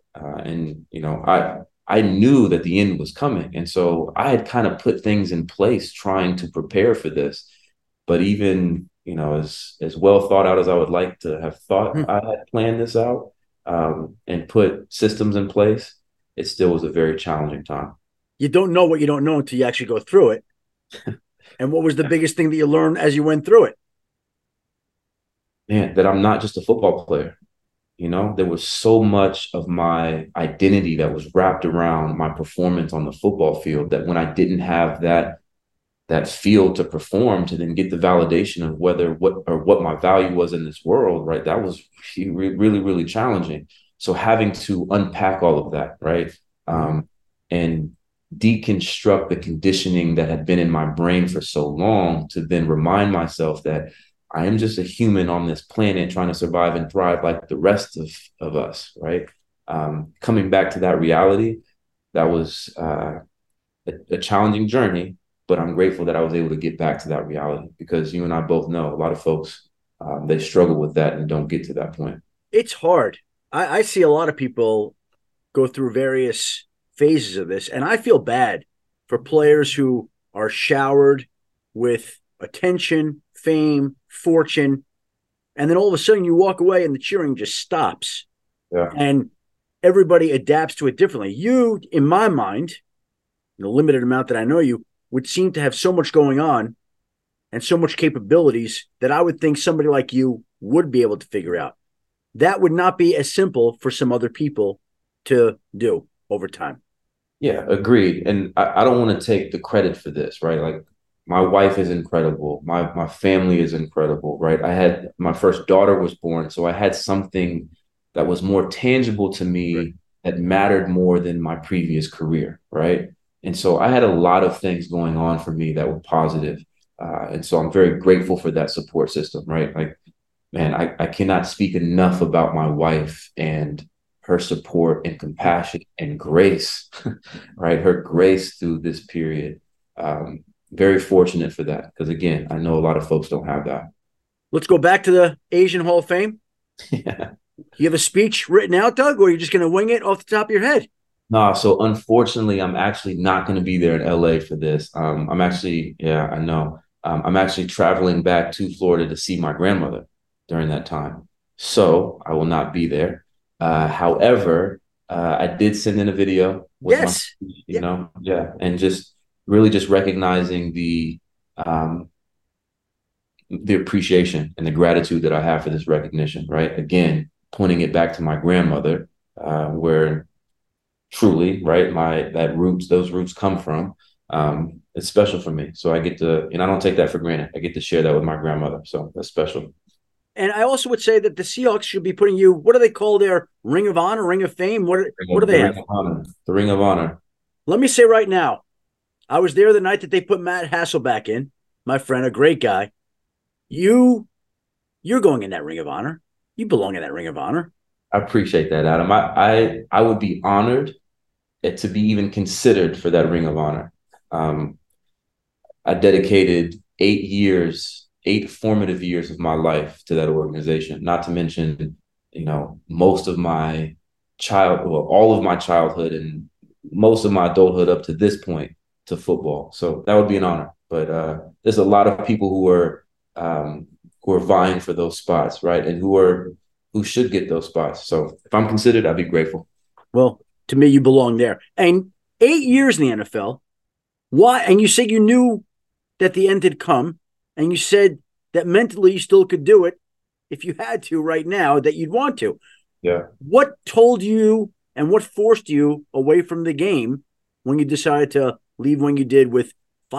it. I knew that the end was coming. And so I had kind of put things in place trying to prepare for this. But even, as well thought out as I would like to have thought I had planned this out and put systems in place, it still was a very challenging time. You don't know what you don't know until you actually go through it. And what was the biggest thing that you learned as you went through it? Man, that I'm not just a football player. There was so much of my identity that was wrapped around my performance on the football field that when I didn't have that field to perform, to then get the validation of what my value was in this world, right? That was really, really challenging. So having to unpack all of that, right? And deconstruct the conditioning that had been in my brain for so long to then remind myself that I am just a human on this planet trying to survive and thrive like the rest of us, right? Coming back to that reality, that was a challenging journey, but I'm grateful that I was able to get back to that reality because you and I both know a lot of folks, they struggle with that and don't get to that point. It's hard. I see a lot of people go through various phases of this, and I feel bad for players who are showered with attention, fame, fortune, and then all of a sudden you walk away and the cheering just stops. Yeah. And everybody adapts to it differently. You, in my mind, in the limited amount that I know you, would seem to have so much going on and so much capabilities that I would think somebody like you would be able to figure out. That would not be as simple for some other people to do over time. Yeah, agreed. And I don't want to take the credit for this, right? My wife is incredible. My family is incredible, right? My first daughter was born, so I had something that was more tangible to me, right, that mattered more than my previous career, right? And so I had a lot of things going on for me that were positive. And so I'm very grateful for that support system, right? Like, man, I cannot speak enough about my wife and her support and compassion and grace, right? Her grace through this period. Very fortunate for that. Because again, I know a lot of folks don't have that. Let's go back to the Asian Hall of Fame. Yeah. You have a speech written out, Doug, or are you just going to wing it off the top of your head? No, so unfortunately, I'm actually not going to be there in LA for this. I'm actually, yeah, I know. I'm actually traveling back to Florida to see my grandmother during that time. So I will not be there. However, I did send in a video with yes. And just really just recognizing the appreciation and the gratitude that I have for this recognition, right? Again, pointing it back to my grandmother, where truly, right, those roots come from. It's special for me. So I get to, and I don't take that for granted. I get to share that with my grandmother. So that's special. And I also would say that the Seahawks should be putting you, what do they call their Ring of Honor, Ring of Fame? What do they have? The Ring of Honor. Let me say right now, I was there the night that they put Matt Hasselbeck in, my friend, a great guy. You're going in that Ring of Honor. You belong in that Ring of Honor. I appreciate that, Adam. I would be honored to be even considered for that Ring of Honor. I dedicated 8 formative years of my life to that organization, not to mention, most of my all of my childhood and most of my adulthood up to this point to football. So that would be an honor. But there's a lot of people who are vying for those spots, right? And who should get those spots. So if I'm considered, I'd be grateful. Well, to me, you belong there. And 8 years in the NFL. Why? And you said you knew that the end had come, and you said that mentally you still could do it if you had to right now, that you'd want to. Yeah. What told you and what forced you away from the game when you decided to leave when you did, with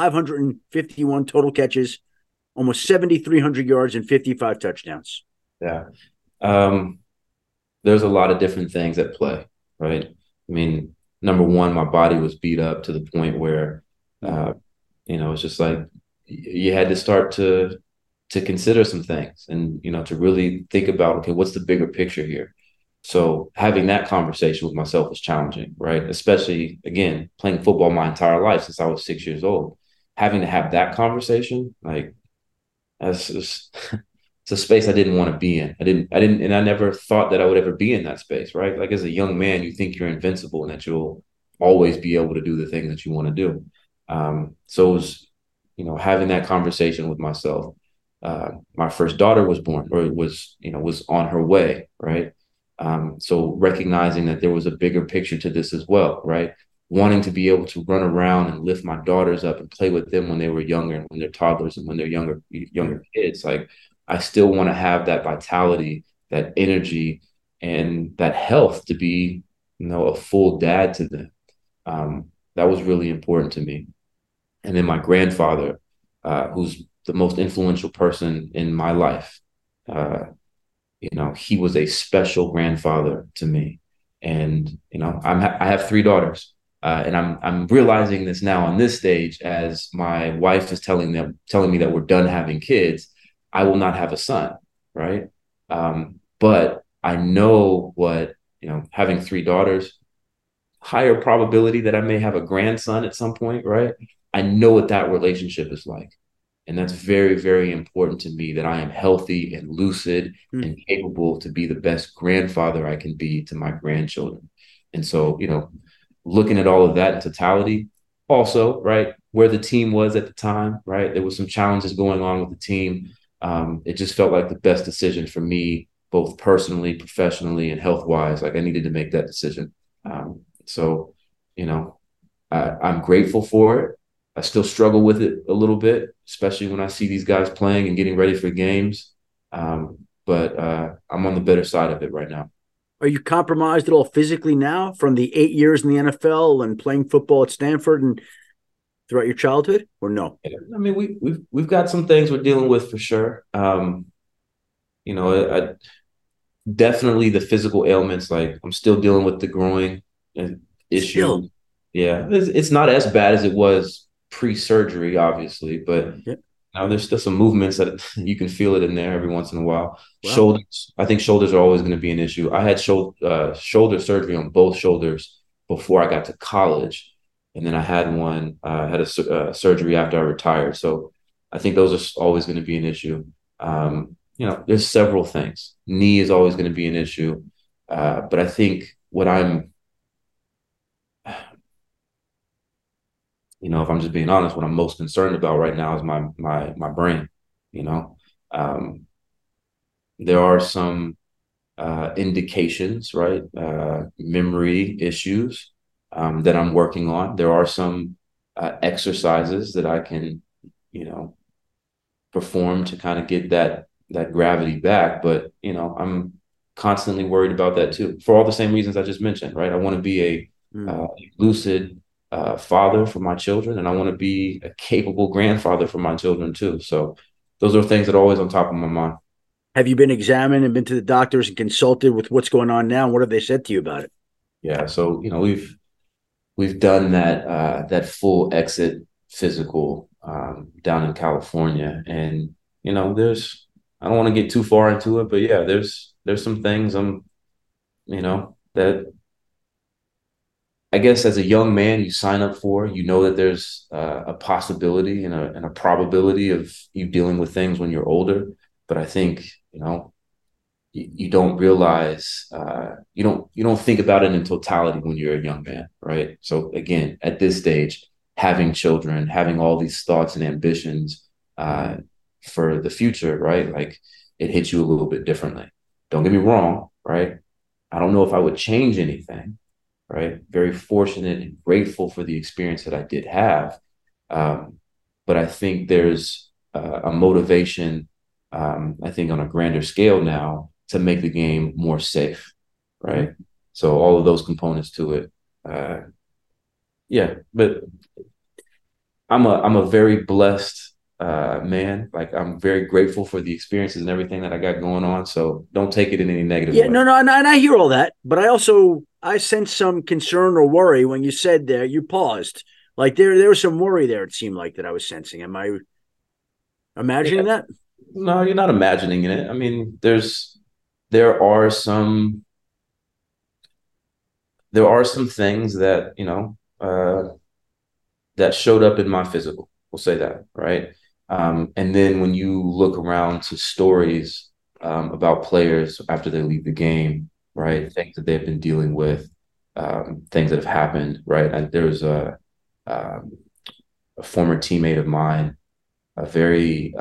551 total catches, almost 7,300 yards and 55 touchdowns? Yeah. There's a lot of different things at play, right? I mean, number one, my body was beat up to the point where, it's just like you had to start to consider some things and, to really think about, okay, what's the bigger picture here? So having that conversation with myself was challenging, right? Especially, again, playing football my entire life since I was 6 years old. Having to have that conversation, like, that's just it's a space I didn't want to be in. I didn't, and I never thought that I would ever be in that space, right? Like, as a young man, you think you're invincible and that you'll always be able to do the things that you want to do. So it was, having that conversation with myself. My first daughter was born, or was on her way, right? So recognizing that there was a bigger picture to this as well, right? Wanting to be able to run around and lift my daughters up and play with them when they were younger and when they're toddlers and when they're younger kids. Like, I still want to have that vitality, that energy, and that health to be, a full dad to them. That was really important to me. And then my grandfather, who's the most influential person in my life, he was a special grandfather to me. And, I have 3 daughters. And I'm realizing this now on this stage, as my wife is telling me that we're done having kids. I will not have a son, right? But I know what, having 3 daughters, higher probability that I may have a grandson at some point, right? I know what that relationship is like. And that's very, very important to me, that I am healthy and lucid and capable to be the best grandfather I can be to my grandchildren. And so, looking at all of that in totality, also, right, where the team was at the time, right? There was some challenges going on with the team. It just felt like the best decision for me, both personally, professionally, and health-wise. Like, I needed to make that decision. So, I'm grateful for it. I still struggle with it a little bit, especially when I see these guys playing and getting ready for games. But I'm on the better side of it right now. Are you compromised at all physically now from the 8 years in the NFL and playing football at Stanford and throughout your childhood, or no? I mean, we've got some things we're dealing with for sure. definitely the physical ailments. Like I'm still dealing with the growing issue. Still. Yeah, it's not as bad as it was pre-surgery, obviously, but Yep. now there's still some movements that you can feel it in there every once in a while. Wow. Shoulders, I think shoulders are always going to be an issue. I had shoulder surgery on both shoulders before I got to college, and then I had a surgery after I retired. So I think those are always going to be an issue. There's several things. Knee is always going to be an issue, but I think what if I'm just being honest, what I'm most concerned about right now is my brain. You know, there are some indications, right? Memory issues that I'm working on. There are some exercises that I can, perform to kind of get that gravity back. But I'm constantly worried about that too, for all the same reasons I just mentioned, right? I want to be a lucid father for my children, and I want to be a capable grandfather for my children too. So those are things that are always on top of my mind. Have you been examined and been to the doctors and consulted with what's going on now? What have they said to you about it? Yeah, so we've done that full exit physical down in California, and I don't want to get too far into it, but yeah, there's some things that I guess as a young man you sign up for. That there's a possibility and a probability of you dealing with things when you're older, but I think you don't realize you don't think about it in totality when you're a young man, right? So again, at this stage, having children, having all these thoughts and ambitions for the future, right? Like it hits you a little bit differently. Don't get me wrong, right? I don't know if I would change anything, right? Very fortunate and grateful for the experience that I did have. But I think there's a motivation, I think on a grander scale now, to make the game more safe, right? So all of those components to it. But I'm a very blessed man. Like I'm very grateful for the experiences and everything that I got going on. So don't take it in any negative way. No, and I hear all that, but I sense some concern or worry when you said there, you paused. Like there was some worry there, it seemed like, that I was sensing. Am I imagining that? No, you're not imagining it. I mean, there are some things that, that showed up in my physical. We'll say that, right? And then when you look around to stories about players after they leave the game, right? Things that they've been dealing with, things that have happened, right? And there was a former teammate of mine, a very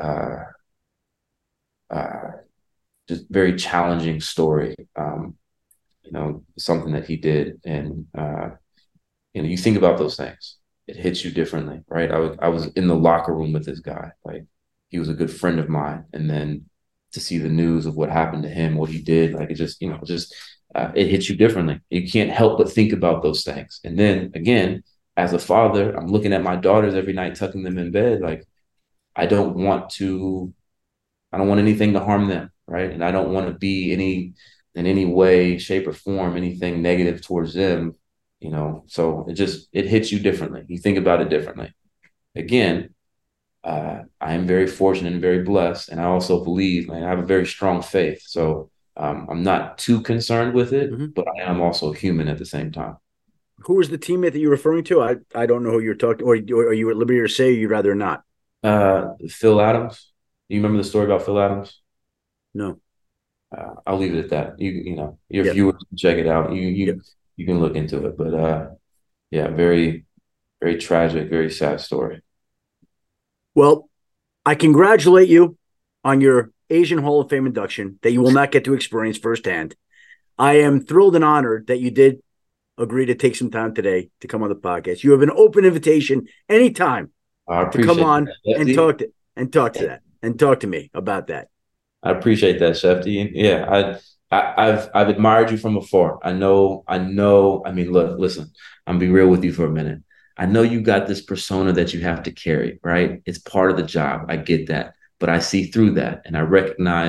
just very challenging story, something that he did. And, you think about those things, it hits you differently, right? I was in the locker room with this guy. Like he was a good friend of mine. And then to see the news of what happened to him, what he did, like it just, it hits you differently. You can't help but think about those things. And then again, as a father, I'm looking at my daughters every night, tucking them in bed. Like I don't want anything to harm them, right? And I don't want to be in any way, shape, or form anything negative towards them, so it hits you differently. You think about it differently. Again, I am very fortunate and very blessed, and I also believe, I have a very strong faith. So I'm not too concerned with it, but I am also human at the same time. Who was the teammate that you're referring to? I don't know who you're talking, or are you at liberty to say, or you'd rather not? Phil Adams. You remember the story about Phil Adams? No. I'll leave it at that. Your viewers can check it out. You can look into it, but very, very tragic, very sad story. Well, I congratulate you on your Asian Hall of Fame induction that you will not get to experience firsthand. I am thrilled and honored that you did agree to take some time today to come on the podcast. You have an open invitation anytime to come on and talk to me about that. I appreciate that, Shefty. Yeah, I've admired you from afar. I know. I mean, look, listen, I'm be real with you for a minute. I know you got this persona that you have to carry, right? It's part of the job. I get that, but I see through that, and I recognize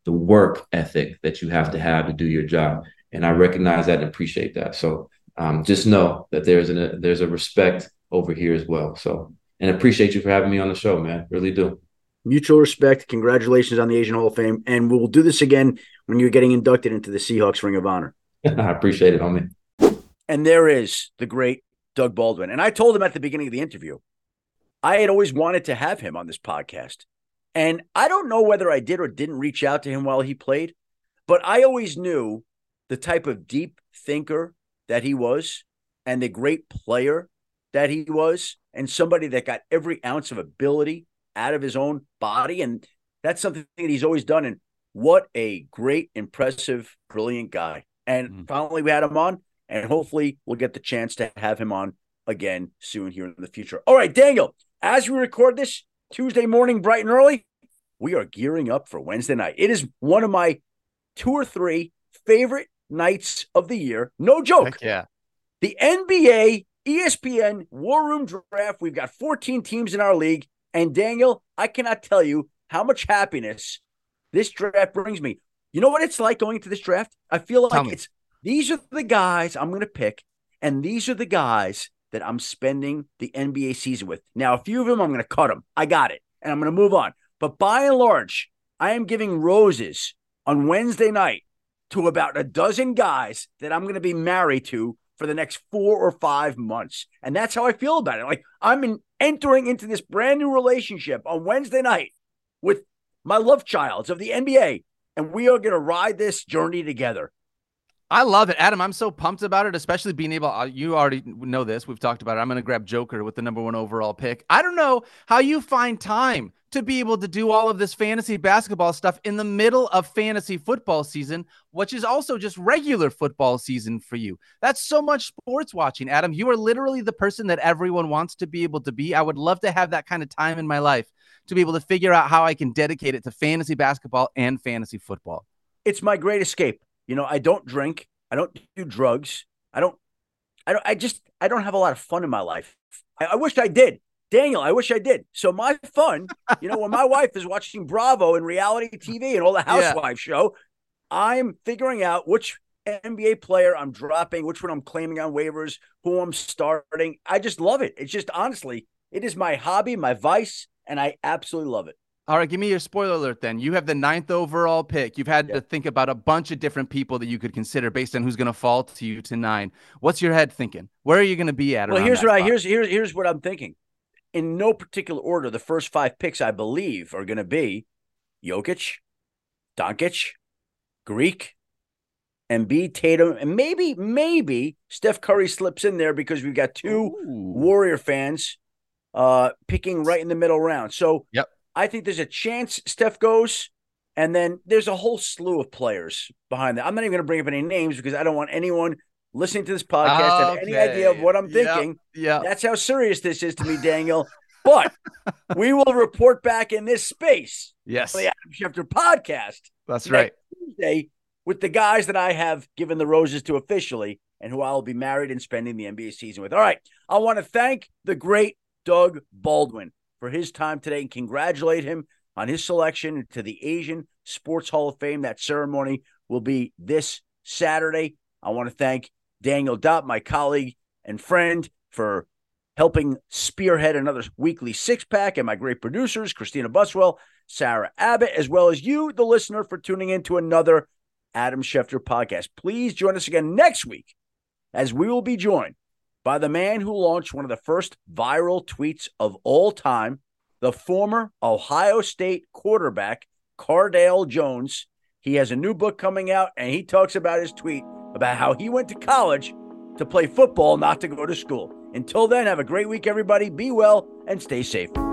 the work ethic that you have to do your job. And I recognize that and appreciate that. So just know that there's a respect over here as well. So, and appreciate you for having me on the show, man. Really do. Mutual respect. Congratulations on the Asian Hall of Fame. And we'll do this again when you're getting inducted into the Seahawks Ring of Honor. I appreciate it, homie. And there is the great Doug Baldwin. And I told him at the beginning of the interview, I had always wanted to have him on this podcast. And I don't know whether I did or didn't reach out to him while he played, but I always knew the type of deep thinker that he was and the great player that he was, and somebody that got every ounce of ability out of his own body. And that's something that he's always done. And what a great, impressive, brilliant guy. And finally we had him on, and hopefully we'll get the chance to have him on again soon here in the future. All right, Daniel, as we record this Tuesday morning, bright and early, we are gearing up for Wednesday night. It is one of my 2 or 3 favorite nights of the year. No joke. Heck yeah. The NBA, ESPN War Room Draft. We've got 14 teams in our league. And Daniel, I cannot tell you how much happiness this draft brings me. You know what it's like going to this draft? I feel like these are the guys I'm going to pick, and these are the guys that I'm spending the NBA season with. Now, a few of them, I'm going to cut them. I got it. And I'm going to move on. But by and large, I am giving roses on Wednesday night to about a dozen guys that I'm going to be married to for the next 4 or 5 months. And that's how I feel about it. Like, I'm entering into this brand new relationship on Wednesday night with my love childs of the NBA. And we are going to ride this journey together. I love it, Adam. I'm so pumped about it, especially being able, you already know this. We've talked about it. I'm going to grab Joker with the #1 overall pick. I don't know how you find time to be able to do all of this fantasy basketball stuff in the middle of fantasy football season, which is also just regular football season for you. That's so much sports watching, Adam. You are literally the person that everyone wants to be able to be. I would love to have that kind of time in my life to be able to figure out how I can dedicate it to fantasy basketball and fantasy football. It's my great escape. You know, I don't drink. I don't do drugs. I don't have a lot of fun in my life. I wish I did. Daniel, I wish I did. So my fun, you know, when my wife is watching Bravo and reality TV and all the Housewives show, I'm figuring out which NBA player I'm dropping, which one I'm claiming on waivers, who I'm starting. I just love it. It's just, honestly, it is my hobby, my vice, and I absolutely love it. All right, give me your spoiler alert then. You have the 9th overall pick. You've had to think about a bunch of different people that you could consider based on who's going to fall to you to 9. What's your head thinking? Where are you going to be at? Well, here's what I'm thinking. In no particular order, the first 5 picks, I believe, are going to be Jokic, Doncic, Greek, Embiid, Tatum, and maybe Steph Curry slips in there because we've got 2 Warrior fans picking right in the middle round. So I think there's a chance Steph goes, and then there's a whole slew of players behind that. I'm not even going to bring up any names because I don't want anyone listening to this podcast to have any idea of what I'm thinking. Yeah, that's how serious this is to me, Daniel. But we will report back in this space. Yes, on the Adam Schefter podcast. That's right. Tuesday with the guys that I have given the roses to officially, and who I will be married and spending the NBA season with. All right, I want to thank the great Doug Baldwin for his time today and congratulate him on his selection to the Asian Sports Hall of Fame. That ceremony will be this Saturday. I want to thank Daniel Dopp, my colleague and friend, for helping spearhead another weekly 6-pack, and my great producers, Christina Buswell, Sarah Abbott, as well as you, the listener, for tuning in to another Adam Schefter podcast. Please join us again next week as we will be joined by the man who launched one of the first viral tweets of all time, the former Ohio State quarterback, Cardale Jones. He has a new book coming out, and he talks about his tweet about how he went to college to play football, not to go to school. Until then, have a great week, everybody. Be well and stay safe.